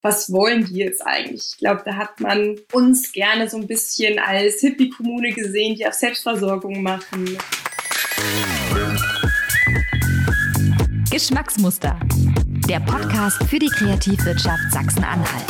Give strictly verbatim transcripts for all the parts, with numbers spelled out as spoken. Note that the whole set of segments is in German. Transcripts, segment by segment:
was wollen die jetzt eigentlich? Ich glaube, da hat man uns gerne so ein bisschen als Hippie-Kommune gesehen, die auf Selbstversorgung machen. Geschmacksmuster, der Podcast für die Kreativwirtschaft Sachsen-Anhalt.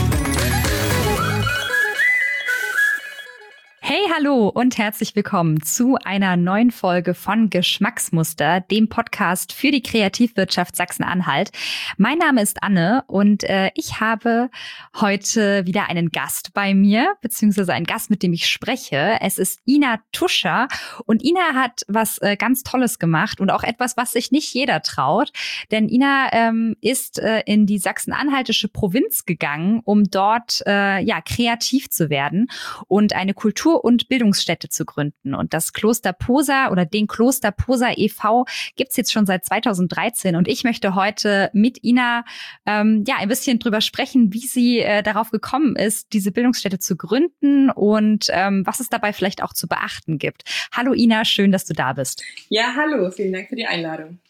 Hey, hallo und herzlich willkommen zu einer neuen Folge von Geschmacksmuster, dem Podcast für die Kreativwirtschaft Sachsen-Anhalt. Mein Name ist Anne und äh, ich habe heute wieder einen Gast bei mir, beziehungsweise einen Gast, mit dem ich spreche. Es ist Ina Tuscher und Ina hat was äh, ganz Tolles gemacht und auch etwas, was sich nicht jeder traut. Denn Ina ähm, ist äh, in die sachsen-anhaltische Provinz gegangen, um dort äh, ja kreativ zu werden und eine Kultur- und Bildungsstätte zu gründen. Und das Kloster Posa oder den Kloster Posa e V gibt's jetzt schon seit zweitausenddreizehn. Und ich möchte heute mit Ina ähm, ja ein bisschen drüber sprechen, wie sie äh, darauf gekommen ist, diese Bildungsstätte zu gründen und ähm, was es dabei vielleicht auch zu beachten gibt. Hallo Ina, schön, dass du da bist. Ja, hallo, vielen Dank für die Einladung.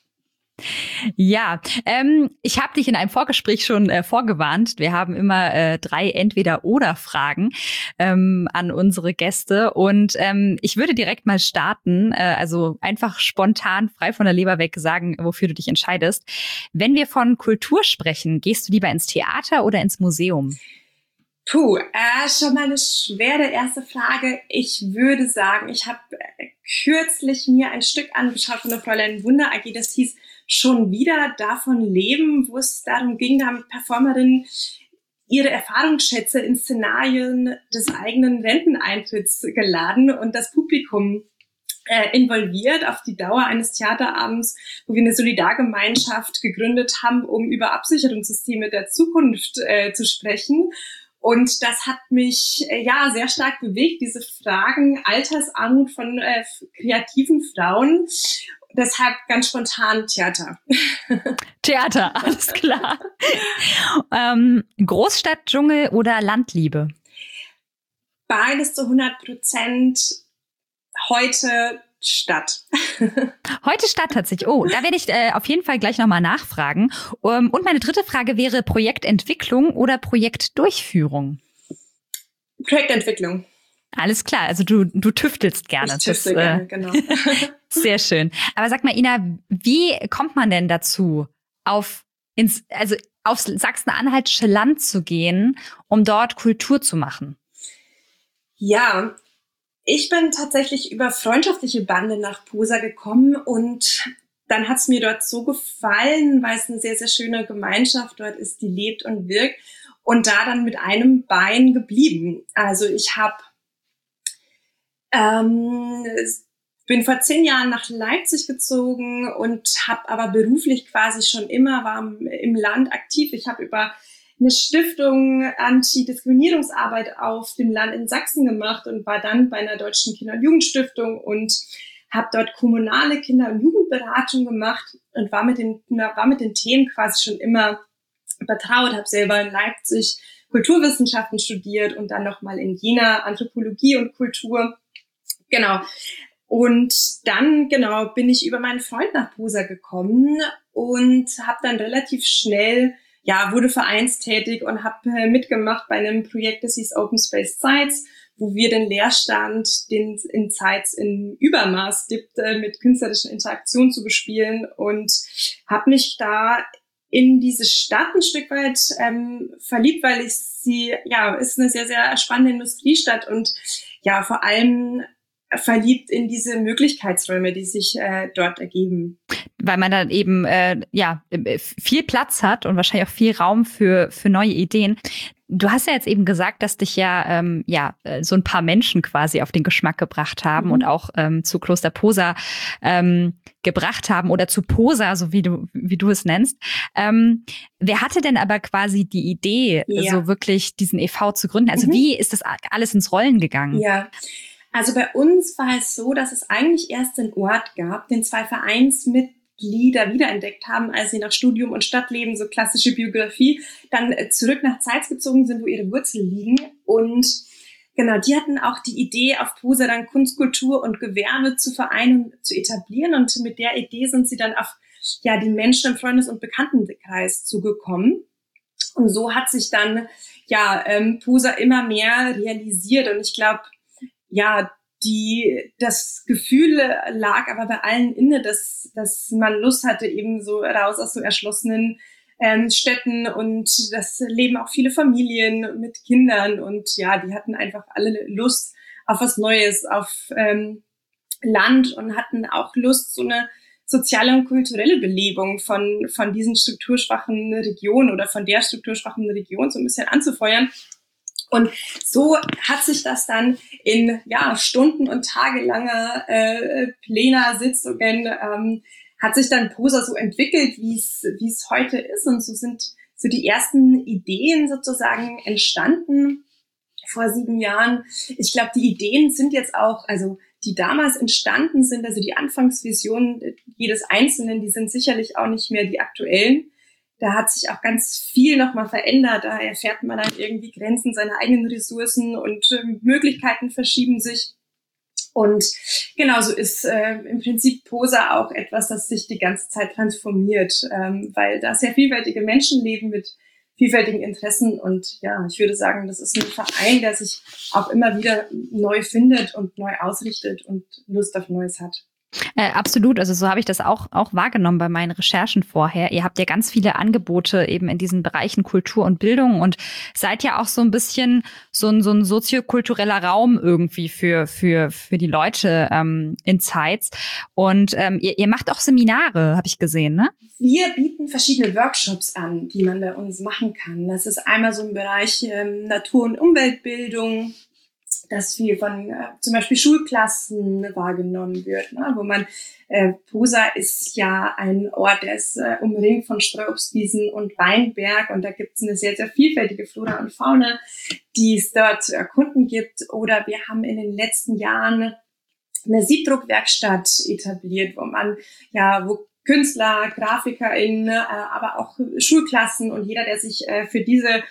Ja, ähm, ich habe dich in einem Vorgespräch schon äh, vorgewarnt. Wir haben immer äh, drei Entweder-Oder-Fragen ähm, an unsere Gäste. Und ähm, ich würde direkt mal starten, äh, also einfach spontan, frei von der Leber weg sagen, wofür du dich entscheidest. Wenn wir von Kultur sprechen, gehst du lieber ins Theater oder ins Museum? Puh, äh, schon mal eine schwere erste Frage. Ich würde sagen, ich habe kürzlich mir ein Stück angeschaut von der Fräulein Wunder A G, das hieß Schon wieder davon leben, wo es darum ging, da haben Performerinnen ihre Erfahrungsschätze in Szenarien des eigenen Renteneintritts geladen und das Publikum äh, involviert auf die Dauer eines Theaterabends, wo wir eine Solidargemeinschaft gegründet haben, um über Absicherungssysteme der Zukunft äh, zu sprechen. Und das hat mich äh, ja sehr stark bewegt, diese Fragen Altersarmut von äh, kreativen Frauen. Deshalb ganz spontan Theater. Theater, alles klar. ähm, Großstadt, Dschungel oder Landliebe? Beides zu hundert Prozent. Heute Stadt. Heute Stadt tatsächlich. Oh, da werde ich äh, auf jeden Fall gleich nochmal nachfragen. Um, und meine dritte Frage wäre Projektentwicklung oder Projektdurchführung? Projektentwicklung. Alles klar, also du du tüftelst gerne. Ich tüftel das, gerne, äh, genau. Sehr schön. Aber sag mal, Ina, wie kommt man denn dazu, auf ins also aufs sachsen-anhaltische Land zu gehen, um dort Kultur zu machen? Ja, ich bin tatsächlich über freundschaftliche Bande nach Posa gekommen und dann hat's mir dort so gefallen, weil es eine sehr, sehr schöne Gemeinschaft dort ist, die lebt und wirkt und da dann mit einem Bein geblieben. Also ich habe Ähm, bin vor zehn Jahren nach Leipzig gezogen und habe aber beruflich quasi schon immer war im Land aktiv. Ich habe über eine Stiftung Antidiskriminierungsarbeit auf dem Land in Sachsen gemacht und war dann bei einer deutschen Kinder- und Jugendstiftung und habe dort kommunale Kinder- und Jugendberatung gemacht und war mit den war mit den Themen quasi schon immer vertraut. Habe selber in Leipzig Kulturwissenschaften studiert und dann nochmal in Jena Anthropologie und Kultur. Genau. Und dann, genau, bin ich über meinen Freund nach Posa gekommen und habe dann relativ schnell, ja, wurde vereinstätig und habe äh, mitgemacht bei einem Projekt, das hieß Open Space Sites, wo wir den Leerstand, den es in Sites in Übermaß gibt, äh, mit künstlerischen Interaktionen zu bespielen und habe mich da in diese Stadt ein Stück weit ähm, verliebt, weil ich sie, ja, ist eine sehr, sehr spannende Industriestadt und ja, vor allem verliebt in diese Möglichkeitsräume, die sich äh, dort ergeben. Weil man dann eben äh, ja viel Platz hat und wahrscheinlich auch viel Raum für für neue Ideen. Du hast ja jetzt eben gesagt, dass dich ja ähm, ja so ein paar Menschen quasi auf den Geschmack gebracht haben mhm. und auch ähm, zu Kloster Posa ähm, gebracht haben oder zu Posa, so wie du wie du es nennst. Ähm, wer hatte denn aber quasi die Idee, ja. so wirklich diesen e V zu gründen? Also mhm. wie ist das alles ins Rollen gegangen? Ja. Also bei uns war es so, dass es eigentlich erst einen Ort gab, den zwei Vereinsmitglieder wiederentdeckt haben, als sie nach Studium und Stadtleben, so klassische Biografie, dann zurück nach Zeitz gezogen sind, wo ihre Wurzeln liegen. Und genau, die hatten auch die Idee, auf Posa dann Kunst, Kultur und Gewerbe zu vereinen, zu etablieren. Und mit der Idee sind sie dann auf ja die Menschen im Freundes- und Bekanntenkreis zugekommen. Und so hat sich dann ja ähm, Posa immer mehr realisiert. Und ich glaube, ja, die das Gefühl lag aber bei allen inne, dass dass man Lust hatte, eben so raus aus so erschlossenen ähm, Städten, und das leben auch viele Familien mit Kindern, und ja, die hatten einfach alle Lust auf was Neues, auf ähm, Land, und hatten auch Lust, so eine soziale und kulturelle Belebung von von diesen strukturschwachen Regionen oder von der strukturschwachen Region so ein bisschen anzufeuern. Und so hat sich das dann in ja stunden- und tagelanger äh, Plenarsitzungen ähm, hat sich dann Posa so entwickelt, wie es wie es heute ist. Und so sind so die ersten Ideen sozusagen entstanden vor sieben Jahren. Ich glaube, die Ideen sind jetzt auch, also die damals entstanden sind, also die Anfangsvisionen jedes Einzelnen, die sind sicherlich auch nicht mehr die aktuellen. Da hat sich auch ganz viel nochmal verändert. Da erfährt man dann irgendwie Grenzen seiner eigenen Ressourcen, und äh, Möglichkeiten verschieben sich. Und genauso ist äh, im Prinzip Posa auch etwas, das sich die ganze Zeit transformiert, ähm, weil da sehr vielfältige Menschen leben mit vielfältigen Interessen. Und ja, ich würde sagen, das ist ein Verein, der sich auch immer wieder neu findet und neu ausrichtet und Lust auf Neues hat. Äh, absolut, also so habe ich das auch auch wahrgenommen bei meinen Recherchen vorher. Ihr habt ja ganz viele Angebote eben in diesen Bereichen Kultur und Bildung und seid ja auch so ein bisschen so ein so ein soziokultureller Raum irgendwie für für für die Leute ähm, in Zeitz. Und ähm, ihr, ihr macht auch Seminare, habe ich gesehen, ne? Wir bieten verschiedene Workshops an, die man bei uns machen kann. Das ist einmal so im Bereich ähm, Natur- und Umweltbildung, dass viel von äh, zum Beispiel Schulklassen wahrgenommen wird, ne? Wo man, äh, Posa ist ja ein Ort, der ist äh, umringt von Streuobstwiesen und Weinberg, und da gibt es eine sehr, sehr vielfältige Flora und Fauna, die es dort zu erkunden gibt. Oder wir haben in den letzten Jahren eine Siebdruckwerkstatt etabliert, wo man, ja, wo Künstler, GrafikerInnen, äh, aber auch Schulklassen und jeder, der sich äh, für diese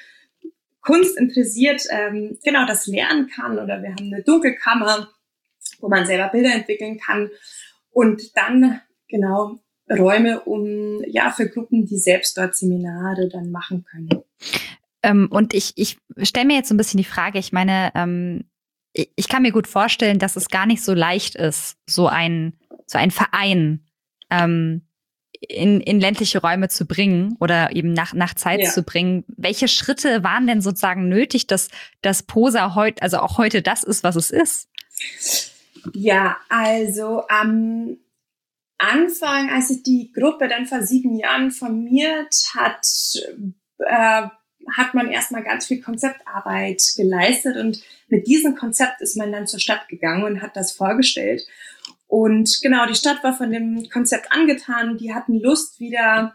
Kunst interessiert, ähm, genau das lernen kann. Oder wir haben eine Dunkelkammer, wo man selber Bilder entwickeln kann, und dann genau Räume um ja für Gruppen, die selbst dort Seminare dann machen können. Ähm, und ich ich stelle mir jetzt so ein bisschen die Frage, ich meine, ähm, ich, ich kann mir gut vorstellen, dass es gar nicht so leicht ist, so ein so ein Verein ähm, in, in ländliche Räume zu bringen oder eben nach, nach Zeit ja. zu bringen. Welche Schritte waren denn sozusagen nötig, dass das Posa heute, also auch heute das ist, was es ist? Ja, also am Anfang, als sich die Gruppe dann vor sieben Jahren formiert hat, äh, hat man erstmal ganz viel Konzeptarbeit geleistet, und mit diesem Konzept ist man dann zur Stadt gegangen und hat das vorgestellt. Und genau, die Stadt war von dem Konzept angetan. Die hatten Lust, wieder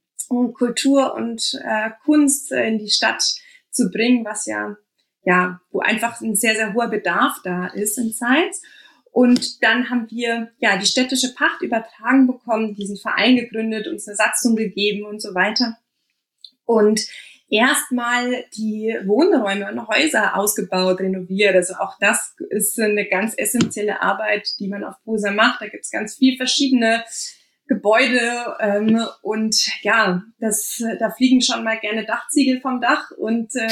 Kultur und äh, Kunst in die Stadt zu bringen, was ja, ja, wo einfach ein sehr, sehr hoher Bedarf da ist in Zeitz. Und dann haben wir ja die städtische Pacht übertragen bekommen, diesen Verein gegründet, uns eine Satzung gegeben und so weiter. Und erstmal die Wohnräume und Häuser ausgebaut, renoviert. Also auch das ist eine ganz essentielle Arbeit, die man auf Posa macht. Da gibt es ganz viel verschiedene Gebäude ähm, und ja, das da fliegen schon mal gerne Dachziegel vom Dach, und äh,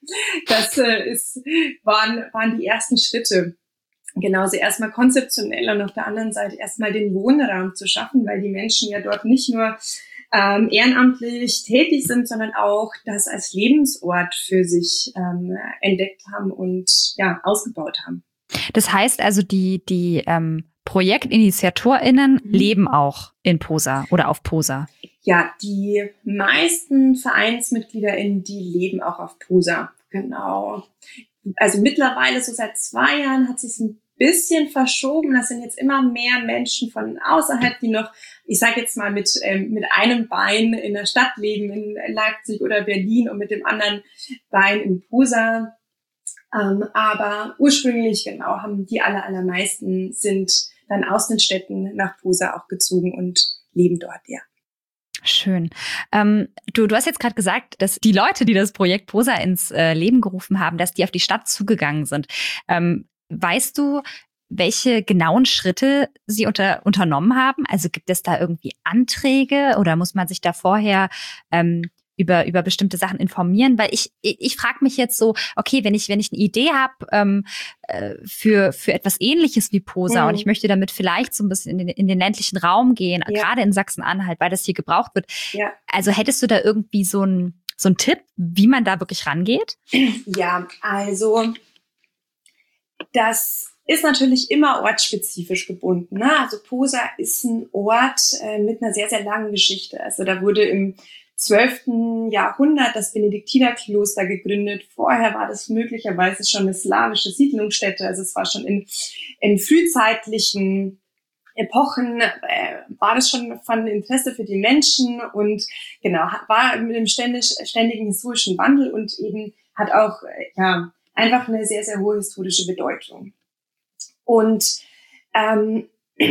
das äh, ist waren waren die ersten Schritte. Genauso erstmal konzeptionell und auf der anderen Seite erstmal den Wohnraum zu schaffen, weil die Menschen ja dort nicht nur ähm, ehrenamtlich tätig sind, sondern auch das als Lebensort für sich ähm, entdeckt haben und ja ausgebaut haben. Das heißt also, die die ähm, ProjektinitiatorInnen mhm. leben auch in Posa oder auf Posa? Ja, die meisten VereinsmitgliederInnen, die leben auch auf Posa, genau. Also mittlerweile, so seit zwei Jahren, hat sich ein bisschen verschoben. Das sind jetzt immer mehr Menschen von außerhalb, die noch, ich sage jetzt mal, mit ähm, mit einem Bein in der Stadt leben, in Leipzig oder Berlin, und mit dem anderen Bein in Posa. Ähm, aber ursprünglich, genau, haben die aller, allermeisten sind dann aus den Städten nach Posa auch gezogen und leben dort, ja. Schön. Ähm, du, du hast jetzt gerade gesagt, dass die Leute, die das Projekt Posa ins äh, Leben gerufen haben, dass die auf die Stadt zugegangen sind. Ähm, weißt du, welche genauen Schritte sie unter, unternommen haben? Also gibt es da irgendwie Anträge oder muss man sich da vorher ähm, über über bestimmte Sachen informieren? Weil ich ich, ich frage mich jetzt so, okay, wenn ich wenn ich eine Idee habe ähm, äh, für für etwas Ähnliches wie Posa mhm. und ich möchte damit vielleicht so ein bisschen in den, in den ländlichen Raum gehen, ja. gerade in Sachsen-Anhalt, weil das hier gebraucht wird. Ja. Also hättest du da irgendwie so ein so ein Tipp, wie man da wirklich rangeht? Ja, also das ist natürlich immer ortsspezifisch gebunden. Ne? Also Posa ist ein Ort äh, mit einer sehr, sehr langen Geschichte. Also da wurde im zwölften Jahrhundert das Benediktinerkloster gegründet. Vorher war das möglicherweise schon eine slawische Siedlungsstätte. Also es war schon in, in frühzeitlichen Epochen, äh, war das schon von Interesse für die Menschen und genau, war mit einem ständig, ständigen historischen Wandel und eben hat auch äh, ja einfach eine sehr, sehr hohe historische Bedeutung. Und ähm,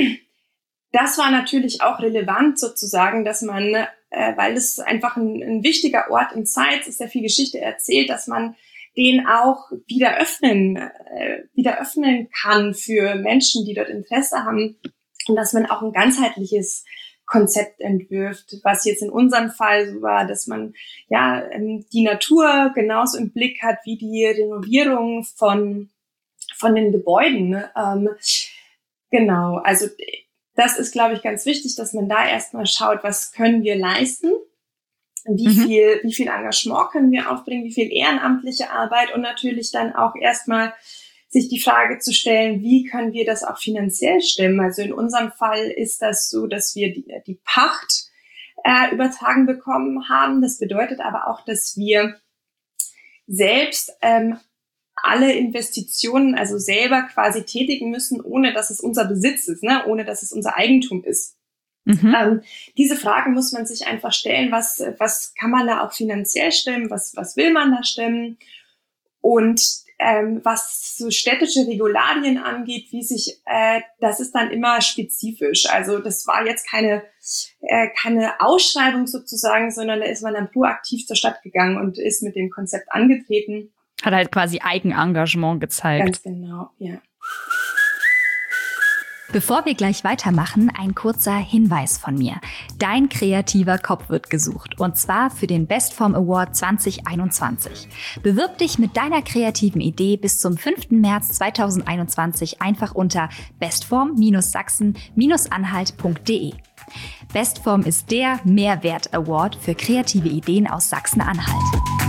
das war natürlich auch relevant sozusagen, dass man, äh, weil es einfach ein, ein wichtiger Ort in Zeitz ist, der viel Geschichte erzählt, dass man den auch wieder öffnen, äh, wieder öffnen kann für Menschen, die dort Interesse haben und dass man auch ein ganzheitliches Konzept entwirft, was jetzt in unserem Fall so war, dass man ja ähm, die Natur genauso im Blick hat wie die Renovierung von von den Gebäuden. Ne? Ähm, genau, also das ist, glaube ich, ganz wichtig, dass man da erstmal schaut, was können wir leisten, wie mhm. viel, wie viel Engagement können wir aufbringen, wie viel ehrenamtliche Arbeit und natürlich dann auch erstmal sich die Frage zu stellen, wie können wir das auch finanziell stemmen. Also in unserem Fall ist das so, dass wir die, die Pacht äh, übertragen bekommen haben. Das bedeutet aber auch, dass wir selbst ähm, alle Investitionen also selber quasi tätigen müssen, ohne dass es unser Besitz ist, ne? Ohne dass es unser Eigentum ist. Mhm. Ähm, diese Fragen muss man sich einfach stellen, was was kann man da auch finanziell stemmen, was was will man da stemmen und ähm, was so städtische Regularien angeht, wie sich äh, das ist dann immer spezifisch. Also das war jetzt keine äh, keine Ausschreibung sozusagen, sondern da ist man dann proaktiv zur Stadt gegangen und ist mit dem Konzept angetreten. Hat halt quasi Eigenengagement gezeigt. Ganz genau, ja. Bevor wir gleich weitermachen, ein kurzer Hinweis von mir. Dein kreativer Kopf wird gesucht und zwar für den Bestform Award zwanzig einundzwanzig. Bewirb dich mit deiner kreativen Idee bis zum fünften März zweitausendeinundzwanzig einfach unter bestform Sachsen Anhalt punkt de. Bestform ist der Mehrwert-Award für kreative Ideen aus Sachsen-Anhalt.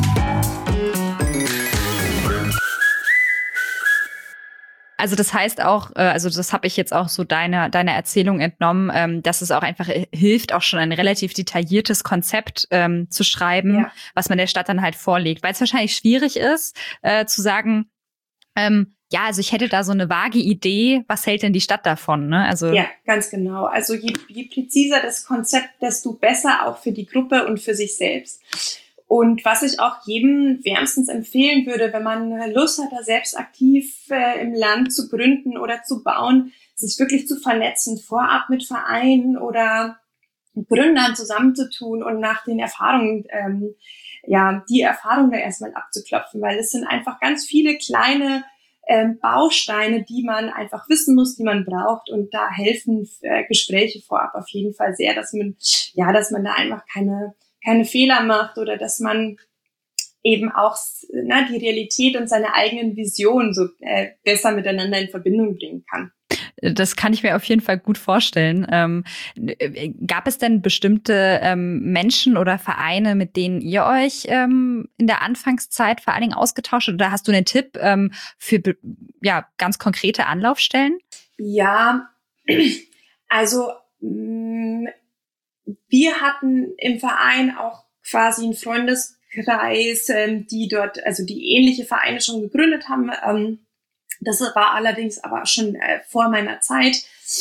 Also das heißt auch, also das habe ich jetzt auch so deiner deiner Erzählung entnommen, dass es auch einfach hilft, auch schon ein relativ detailliertes Konzept ähm, zu schreiben, ja. was man der Stadt dann halt vorlegt. Weil es wahrscheinlich schwierig ist, äh, zu sagen, ähm, ja, also ich hätte da so eine vage Idee, was hält denn die Stadt davon? Ne? Also ja, ganz genau. Also je, je präziser das Konzept, desto besser auch für die Gruppe und für sich selbst. Und was ich auch jedem wärmstens empfehlen würde, wenn man Lust hat, da selbst aktiv äh, im Land zu gründen oder zu bauen, sich wirklich zu vernetzen, vorab mit Vereinen oder Gründern zusammenzutun und nach den Erfahrungen, ähm, ja, die Erfahrungen da erstmal abzuklopfen, weil es sind einfach ganz viele kleine ähm, Bausteine, die man einfach wissen muss, die man braucht, und da helfen äh, Gespräche vorab auf jeden Fall sehr, dass man, ja, dass man da einfach keine keine Fehler macht oder dass man eben auch na, die Realität und seine eigenen Visionen so äh, besser miteinander in Verbindung bringen kann. Das kann ich mir auf jeden Fall gut vorstellen. Ähm, gab es denn bestimmte ähm, Menschen oder Vereine, mit denen ihr euch ähm, in der Anfangszeit vor allen Dingen ausgetauscht habt? Oder hast du einen Tipp ähm, für ja, ganz konkrete Anlaufstellen? Ja, also mh, wir hatten im Verein auch quasi einen Freundeskreis, ähm, die dort, also die ähnliche Vereine schon gegründet haben. Ähm, das war allerdings aber schon äh, vor meiner Zeit.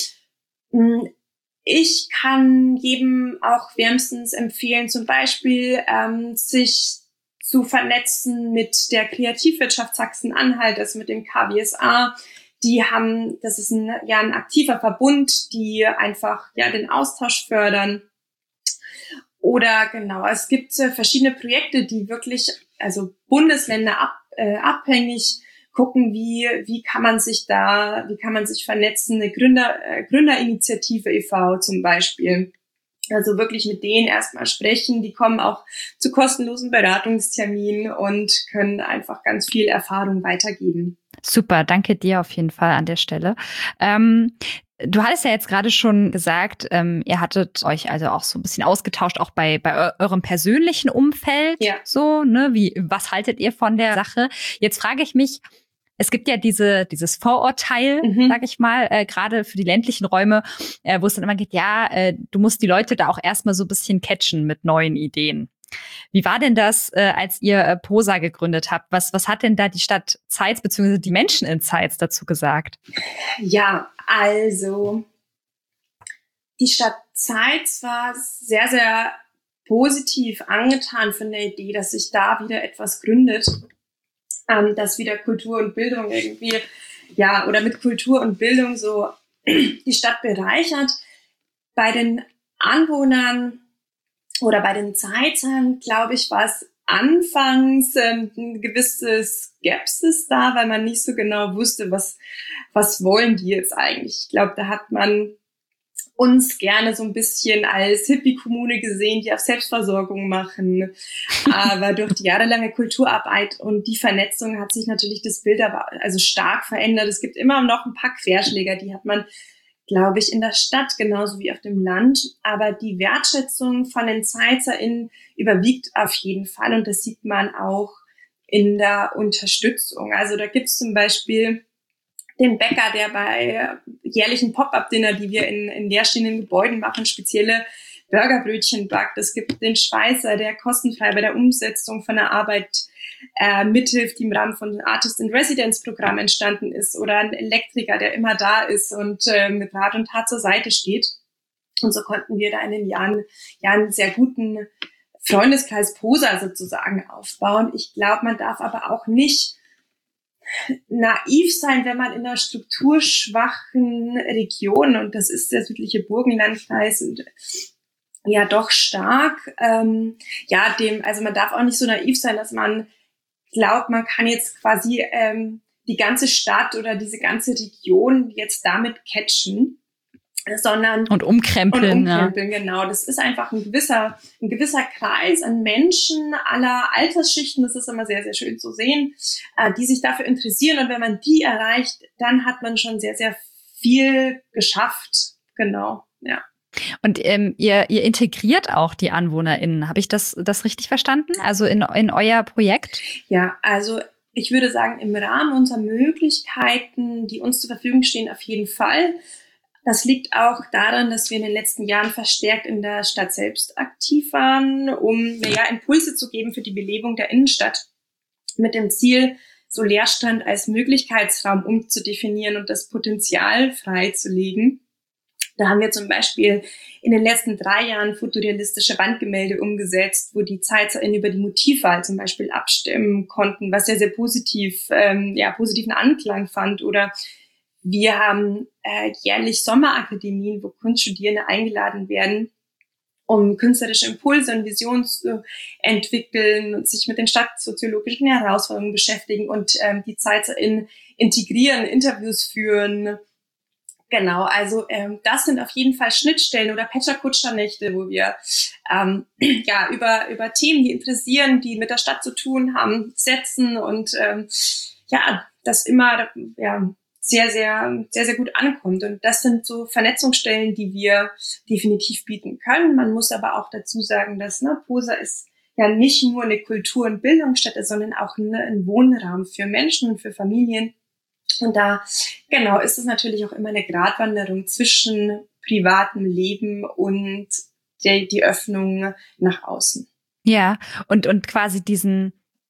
Ich kann jedem auch wärmstens empfehlen, zum Beispiel ähm, sich zu vernetzen mit der Kreativwirtschaft Sachsen-Anhalt, also mit dem K W S A. Die haben, das ist ein, ja ein aktiver Verbund, die einfach ja den Austausch fördern. Oder genau, es gibt äh, verschiedene Projekte, die wirklich, also Bundesländer ab, äh, abhängig gucken, wie wie kann man sich da, wie kann man sich vernetzen. Eine Gründer äh, Gründerinitiative e V zum Beispiel Also wirklich mit denen erstmal sprechen. Die kommen auch zu kostenlosen Beratungsterminen und können einfach ganz viel Erfahrung weitergeben. Super, danke dir auf jeden Fall an der Stelle. Ähm, du hattest ja jetzt gerade schon gesagt, ähm, ihr hattet euch also auch so ein bisschen ausgetauscht, auch bei, bei eu- eurem persönlichen Umfeld. Ja. So, ne? Wie, was haltet ihr von der Sache? Jetzt frage ich mich, es gibt ja diese, dieses Vorurteil, Mhm. sag ich mal, äh, gerade für die ländlichen Räume, äh, wo es dann immer geht, ja, äh, du musst die Leute da auch erstmal so ein bisschen catchen mit neuen Ideen. Wie war denn das, äh, als ihr äh, Posa gegründet habt? Was, was hat denn da die Stadt Zeitz bzw. die Menschen in Zeitz dazu gesagt? Ja, also die Stadt Zeitz war sehr, sehr positiv angetan von der Idee, dass sich da wieder etwas gründet, ähm, dass wieder Kultur und Bildung irgendwie, ja, oder mit Kultur und Bildung so die Stadt bereichert. Bei den Anwohnern oder bei den Zeitzern, glaube ich, war es anfangs ähm, eine gewisse Skepsis da, weil man nicht so genau wusste, was, was wollen die jetzt eigentlich. Ich glaube, da hat man uns gerne so ein bisschen als Hippie-Kommune gesehen, die auf Selbstversorgung machen. Aber durch die jahrelange Kulturarbeit und die Vernetzung hat sich natürlich das Bild aber also stark verändert. Es gibt immer noch ein paar Querschläger, die hat man, glaube ich, in der Stadt genauso wie auf dem Land. Aber die Wertschätzung von den ZeizerInnen überwiegt auf jeden Fall. Und das sieht man auch in der Unterstützung. Also da gibt es zum Beispiel den Bäcker, der bei jährlichen Pop-up-Dinner, die wir in, in leerstehenden Gebäuden machen, spezielle Burgerbrötchen backt. Es gibt den Schweißer, der kostenfrei bei der Umsetzung von der Arbeit äh, mithilft, die im Rahmen von Artist in Residence Programm entstanden ist, oder ein Elektriker, der immer da ist und äh, mit Rat und Tat zur Seite steht. Und so konnten wir da in den Jahren ja einen sehr guten Freundeskreis Posa sozusagen aufbauen. Ich glaube, man darf aber auch nicht naiv sein, wenn man in einer strukturschwachen Region, und das ist der südliche Burgenlandkreis, und ja doch stark, ähm, ja dem, also man darf auch nicht so naiv sein, dass man glaubt, man kann jetzt quasi ähm, die ganze Stadt oder diese ganze Region jetzt damit catchen, sondern und umkrempeln. Und umkrempeln, ja. Genau. Das ist einfach ein gewisser, ein gewisser Kreis an Menschen aller Altersschichten. Das ist immer sehr, sehr schön zu sehen, äh, die sich dafür interessieren. Und wenn man die erreicht, dann hat man schon sehr, sehr viel geschafft. Genau, ja. Und ähm, ihr, ihr integriert auch die AnwohnerInnen. Habe ich das, das richtig verstanden? Also in, in euer Projekt? Ja, also ich würde sagen, im Rahmen unserer Möglichkeiten, die uns zur Verfügung stehen, auf jeden Fall. Das liegt auch daran, dass wir in den letzten Jahren verstärkt in der Stadt selbst aktiv waren, um ja, Impulse zu geben für die Belebung der Innenstadt, mit dem Ziel, so Leerstand als Möglichkeitsraum umzudefinieren und das Potenzial freizulegen. Da haben wir zum Beispiel in den letzten drei Jahren fotorealistische Wandgemälde umgesetzt, wo die ZeizerInnen über die Motivwahl zum Beispiel abstimmen konnten, was sehr, sehr positiv, ähm, ja, positiven Anklang fand. Oder wir haben äh, jährlich Sommerakademien, wo Kunststudierende eingeladen werden, um künstlerische Impulse und Visionen zu entwickeln und sich mit den stadtsoziologischen Herausforderungen beschäftigen und ähm, die ZeizerInnen integrieren, Interviews führen. Genau, also ähm, das sind auf jeden Fall Schnittstellen oder Pecha-Kutscher-Nächte, wo wir ähm, ja über über Themen, die interessieren, die mit der Stadt zu tun haben, setzen und ähm, ja, das immer ja sehr, sehr, sehr, sehr gut ankommt. Und das sind so Vernetzungsstellen, die wir definitiv bieten können. Man muss aber auch dazu sagen, dass ne, Posa ist ja nicht nur eine Kultur- und Bildungsstätte, sondern auch eine, ein Wohnraum für Menschen und für Familien. Und da, genau, ist es natürlich auch immer eine Gratwanderung zwischen privatem Leben und die, die Öffnung nach außen. Ja, und, und quasi diesen,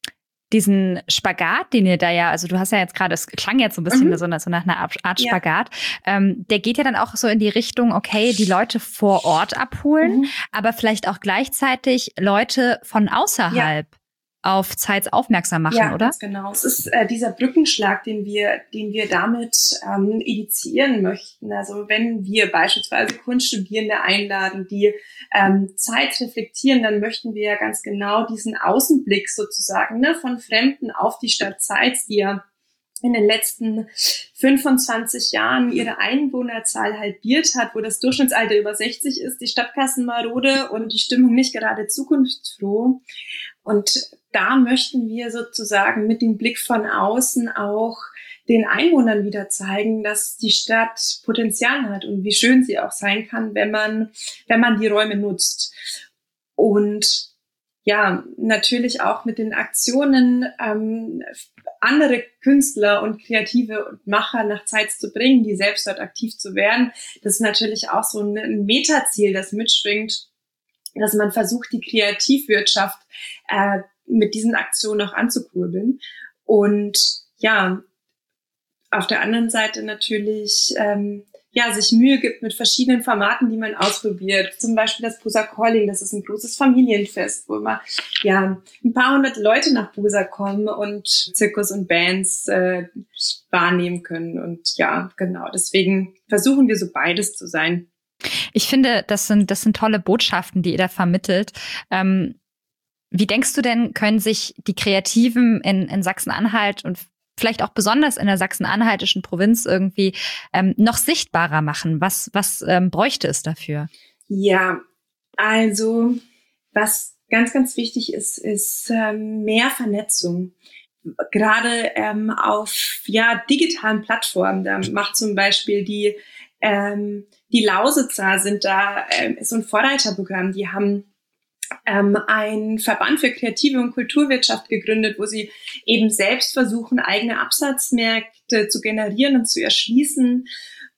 diesen Spagat, den ihr da ja, also du hast ja jetzt gerade, es klang jetzt so ein bisschen mhm. so, so nach einer Art Spagat, ja. ähm, der geht ja dann auch so in die Richtung, okay, die Leute vor Ort abholen, mhm. aber vielleicht auch gleichzeitig Leute von außerhalb ja. auf Zeitz aufmerksam machen, ja, oder? Ganz genau. Es ist äh, dieser Brückenschlag, den wir, den wir damit ähm, initiieren möchten. Also wenn wir beispielsweise Kunststudierende einladen, die ähm, Zeit reflektieren, dann möchten wir ja ganz genau diesen Außenblick sozusagen ne, von Fremden auf die Stadt Zeitz, die ja in den letzten fünfundzwanzig Jahren ihre Einwohnerzahl halbiert hat, wo das Durchschnittsalter über sechzig ist, die Stadtkassen marode und die Stimmung nicht gerade zukunftsfroh. Und da möchten wir sozusagen mit dem Blick von außen auch den Einwohnern wieder zeigen, dass die Stadt Potenzial hat und wie schön sie auch sein kann, wenn man, wenn man die Räume nutzt. Und ja, natürlich auch mit den Aktionen ähm, andere Künstler und Kreative und Macher nach Zeitz zu bringen, die selbst dort aktiv zu werden. Das ist natürlich auch so ein, ein Metaziel, das mitschwingt, dass man versucht, die Kreativwirtschaft äh, mit diesen Aktionen auch anzukurbeln. Und ja, auf der anderen Seite natürlich ähm, ja sich Mühe gibt mit verschiedenen Formaten, die man ausprobiert. Zum Beispiel das Posa Calling, das ist ein großes Familienfest, wo immer ja ein paar hundert Leute nach Posa kommen und Zirkus und Bands äh, wahrnehmen können. Und ja, genau, deswegen versuchen wir so beides zu sein. Ich finde, das sind das sind tolle Botschaften, die ihr da vermittelt. Ähm, wie denkst du denn, können sich die Kreativen in, in Sachsen-Anhalt und vielleicht auch besonders in der sachsen-anhaltischen Provinz irgendwie ähm, noch sichtbarer machen? Was, was ähm, bräuchte es dafür? Ja, also was ganz, ganz wichtig ist, ist ähm, mehr Vernetzung. Gerade ähm, auf ja digitalen Plattformen. Da macht zum Beispiel die ähm, die Lausitzer sind da ähm, so ein Vorreiterprogramm. Die haben ähm, einen Verband für kreative und Kulturwirtschaft gegründet, wo sie eben selbst versuchen, eigene Absatzmärkte zu generieren und zu erschließen.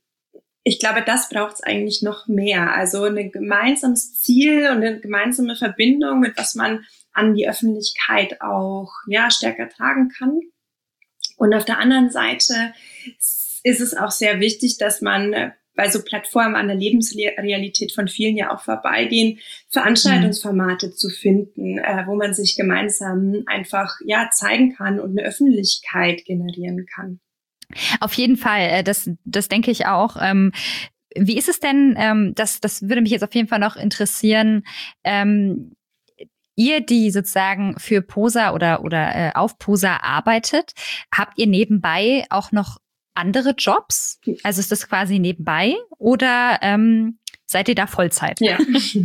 Ich glaube, das braucht es eigentlich noch mehr. Also ein gemeinsames Ziel und eine gemeinsame Verbindung, mit was man an die Öffentlichkeit auch ja stärker tragen kann. Und auf der anderen Seite ist es auch sehr wichtig, dass man bei so Plattformen an der Lebensrealität von vielen ja auch vorbeigehen, Veranstaltungsformate mhm. zu finden, äh, wo man sich gemeinsam einfach ja zeigen kann und eine Öffentlichkeit generieren kann. Auf jeden Fall, das, das denke ich auch. Ähm, wie ist es denn, ähm, das, das würde mich jetzt auf jeden Fall noch interessieren, ähm, ihr, die sozusagen für Posa oder, oder äh, auf Posa arbeitet, habt ihr nebenbei auch noch andere Jobs? Also ist das quasi nebenbei oder ähm, seid ihr da Vollzeit? Ja.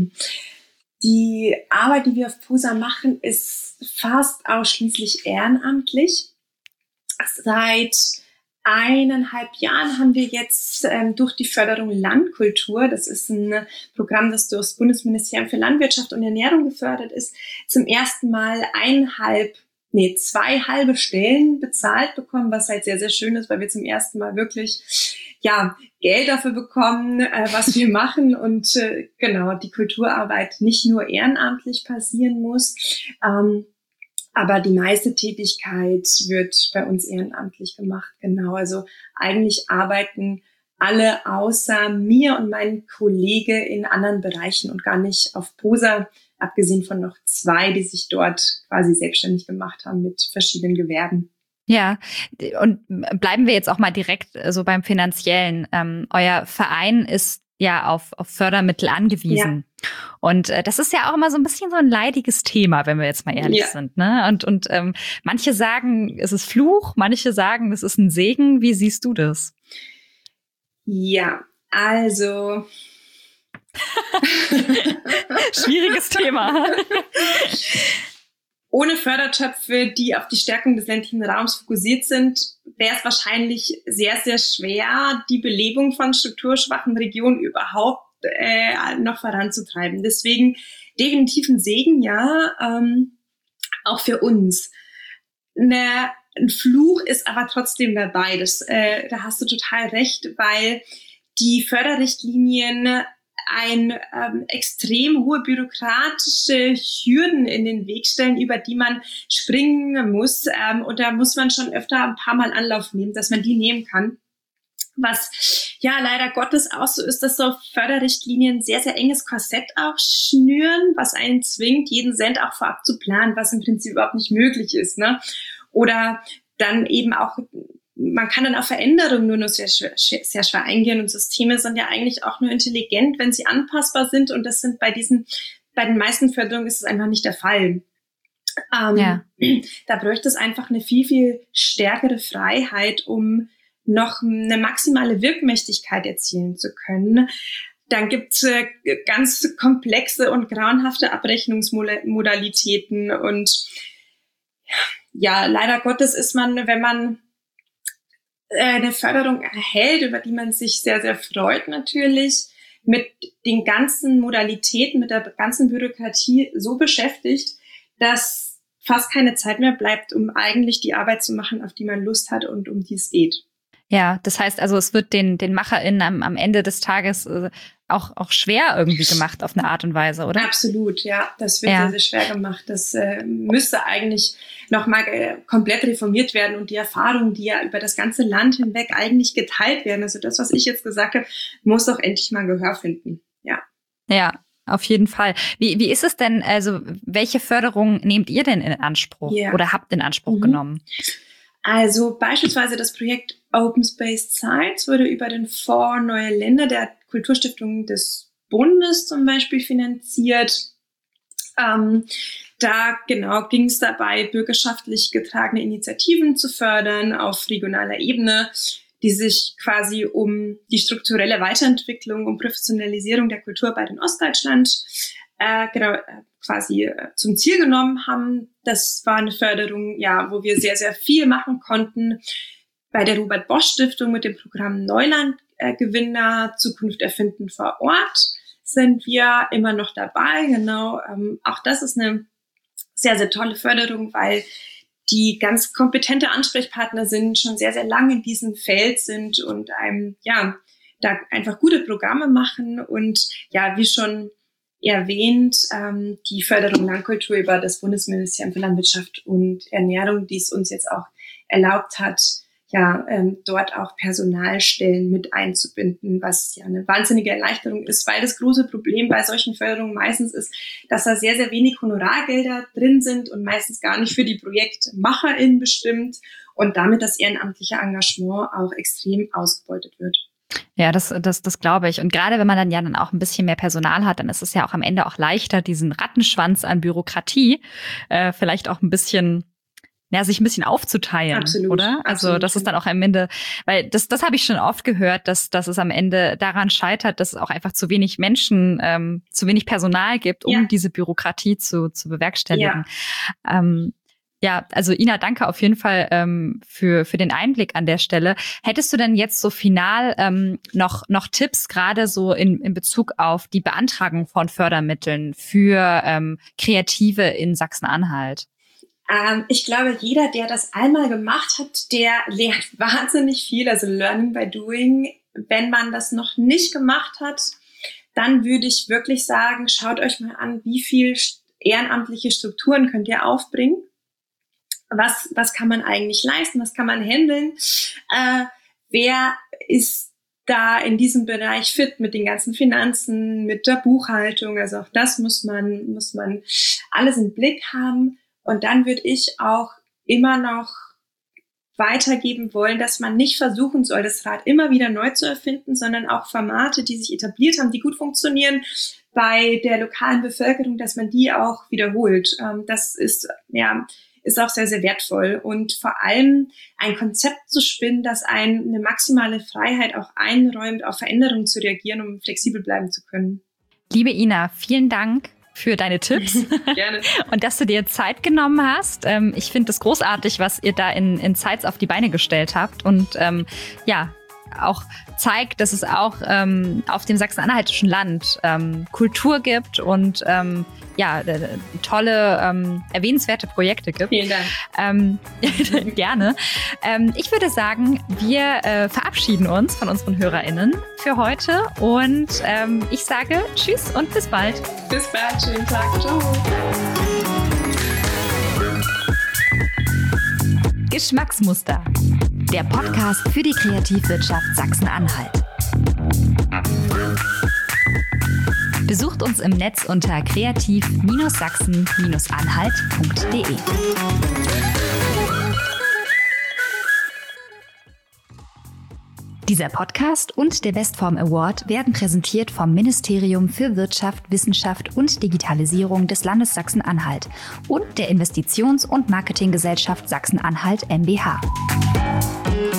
Die Arbeit, die wir auf Posa machen, ist fast ausschließlich ehrenamtlich. Seit eineinhalb Jahren haben wir jetzt ähm, durch die Förderung Landkultur, das ist ein Programm, das durch das Bundesministerium für Landwirtschaft und Ernährung gefördert ist, zum ersten Mal eineinhalb nee, zwei halbe Stellen bezahlt bekommen, was halt sehr, sehr schön ist, weil wir zum ersten Mal wirklich, ja, Geld dafür bekommen, äh, was wir machen und äh, genau, die Kulturarbeit nicht nur ehrenamtlich passieren muss, ähm, aber die meiste Tätigkeit wird bei uns ehrenamtlich gemacht, genau, also eigentlich arbeiten alle außer mir und meinen Kollegen in anderen Bereichen und gar nicht auf Posa, abgesehen von noch zwei, die sich dort quasi selbstständig gemacht haben mit verschiedenen Gewerben. Ja, und bleiben wir jetzt auch mal direkt so beim Finanziellen. Ähm, euer Verein ist ja auf, auf Fördermittel angewiesen. Ja. Und äh, das ist ja auch immer so ein bisschen so ein leidiges Thema, wenn wir jetzt mal ehrlich ja. sind. Ne? Und, und ähm, manche sagen, es ist Fluch, manche sagen, es ist ein Segen. Wie siehst du das? Ja, also schwieriges Thema. Ohne Fördertöpfe, die auf die Stärkung des ländlichen Raums fokussiert sind, wäre es wahrscheinlich sehr, sehr schwer, die Belebung von strukturschwachen Regionen überhaupt äh, noch voranzutreiben. Deswegen definitiv ein Segen, ja, ähm, auch für uns. Ne, ein Fluch ist aber trotzdem dabei. Das, äh, da hast du total recht, weil die Förderrichtlinien ein ähm, extrem hohe bürokratische Hürden in den Weg stellen, über die man springen muss. Ähm, und da muss man schon öfter ein paar Mal Anlauf nehmen, dass man die nehmen kann. Was ja leider Gottes auch so ist, dass so Förderrichtlinien sehr, sehr enges Korsett auch schnüren, was einen zwingt, jeden Cent auch vorab zu planen, was im Prinzip überhaupt nicht möglich ist, ne? Oder dann eben auch, man kann dann auf Veränderungen nur noch sehr schwer, sehr schwer eingehen und Systeme sind ja eigentlich auch nur intelligent, wenn sie anpassbar sind und das sind bei diesen, bei den meisten Förderungen ist es einfach nicht der Fall. Ähm, ja. Da bräuchte es einfach eine viel, viel stärkere Freiheit, um noch eine maximale Wirkmächtigkeit erzielen zu können. Dann gibt es äh, ganz komplexe und grauenhafte Abrechnungsmodalitäten und ja, leider Gottes ist man, wenn man äh, eine Förderung erhält, über die man sich sehr, sehr freut natürlich, mit den ganzen Modalitäten, mit der ganzen Bürokratie so beschäftigt, dass fast keine Zeit mehr bleibt, um eigentlich die Arbeit zu machen, auf die man Lust hat und um die es geht. Ja, das heißt also, es wird den, den MacherInnen am, am Ende des Tages äh, auch, auch schwer irgendwie gemacht auf eine Art und Weise, oder? Absolut, ja. Das wird ja. sehr, sehr schwer gemacht. Das äh, müsste eigentlich nochmal äh, komplett reformiert werden und die Erfahrungen, die ja über das ganze Land hinweg eigentlich geteilt werden, also das, was ich jetzt gesagt habe, muss doch endlich mal Gehör finden, ja. Ja, auf jeden Fall. Wie, wie ist es denn, also welche Förderung nehmt ihr denn in Anspruch yeah. oder habt in Anspruch mhm. genommen? Also beispielsweise das Projekt Open Space Sites wurde über den Fonds Neue Länder der Kulturstiftung des Bundes zum Beispiel finanziert. Ähm, da genau ging es dabei, bürgerschaftlich getragene Initiativen zu fördern auf regionaler Ebene, die sich quasi um die strukturelle Weiterentwicklung und Professionalisierung der Kulturarbeit in Ostdeutschland äh, genau, quasi äh, zum Ziel genommen haben. Das war eine Förderung, ja, wo wir sehr, sehr viel machen konnten. Bei der Robert-Bosch-Stiftung mit dem Programm Neuland-Gewinner äh, Zukunft erfinden vor Ort sind wir immer noch dabei. Genau, ähm, auch das ist eine sehr, sehr tolle Förderung, weil die ganz kompetente Ansprechpartner sind, schon sehr, sehr lange in diesem Feld sind und einem, ja, da einfach gute Programme machen und ja, wie schon erwähnt, ähm, die Förderung Landkultur über das Bundesministerium für Landwirtschaft und Ernährung, die es uns jetzt auch erlaubt hat, ja, ähm, dort auch Personalstellen mit einzubinden, was ja eine wahnsinnige Erleichterung ist, weil das große Problem bei solchen Förderungen meistens ist, dass da sehr, sehr wenig Honorargelder drin sind und meistens gar nicht für die ProjektmacherInnen bestimmt und damit das ehrenamtliche Engagement auch extrem ausgebeutet wird. Ja, das, das, das glaube ich. Und gerade wenn man dann ja dann auch ein bisschen mehr Personal hat, dann ist es ja auch am Ende auch leichter, diesen Rattenschwanz an Bürokratie äh, vielleicht auch ein bisschen, ja, sich ein bisschen aufzuteilen, absolut, oder? Also absolut. das ist dann auch am Ende, weil das, das habe ich schon oft gehört, dass, dass es am Ende daran scheitert, dass es auch einfach zu wenig Menschen, ähm, zu wenig Personal gibt, um ja. diese Bürokratie zu, zu bewerkstelligen. Ja. Ähm, Ja, also Ina, danke auf jeden Fall ähm, für für den Einblick an der Stelle. Hättest du denn jetzt so final ähm, noch noch Tipps, gerade so in in Bezug auf die Beantragung von Fördermitteln für ähm, Kreative in Sachsen-Anhalt? Ähm, ich glaube, jeder, der das einmal gemacht hat, der lernt wahnsinnig viel, also Learning by Doing. Wenn man das noch nicht gemacht hat, dann würde ich wirklich sagen, schaut euch mal an, wie viel ehrenamtliche Strukturen könnt ihr aufbringen. Was, was kann man eigentlich leisten? Was kann man handeln? Äh, wer ist da in diesem Bereich fit mit den ganzen Finanzen, mit der Buchhaltung? Also auch das muss man, muss man alles im Blick haben. Und dann würde ich auch immer noch weitergeben wollen, dass man nicht versuchen soll, das Rad immer wieder neu zu erfinden, sondern auch Formate, die sich etabliert haben, die gut funktionieren bei der lokalen Bevölkerung, dass man die auch wiederholt. Ähm, das ist, ja, ist auch sehr, sehr wertvoll und vor allem ein Konzept zu spinnen, das einen eine maximale Freiheit auch einräumt, auf Veränderungen zu reagieren, um flexibel bleiben zu können. Liebe Ina, vielen Dank für deine Tipps. Gerne. Und dass du dir Zeit genommen hast. Ähm, ich finde es großartig, was ihr da in, in Sites auf die Beine gestellt habt und ähm, ja, auch zeigt, dass es auch ähm, auf dem sachsen-anhaltischen Land ähm, Kultur gibt und ähm, ja, äh, tolle, ähm, erwähnenswerte Projekte gibt. Vielen Dank. Ähm, gerne. Ähm, ich würde sagen, wir äh, verabschieden uns von unseren HörerInnen für heute und ähm, ich sage Tschüss und bis bald. Bis bald, schönen Tag. Ciao. Geschmacksmuster. Der Podcast für die Kreativwirtschaft Sachsen-Anhalt. Besucht uns im Netz unter kreativ Sachsen Anhalt punkt de. Dieser Podcast und der Westform Award werden präsentiert vom Ministerium für Wirtschaft, Wissenschaft und Digitalisierung des Landes Sachsen-Anhalt und der Investitions- und Marketinggesellschaft Sachsen-Anhalt M B H.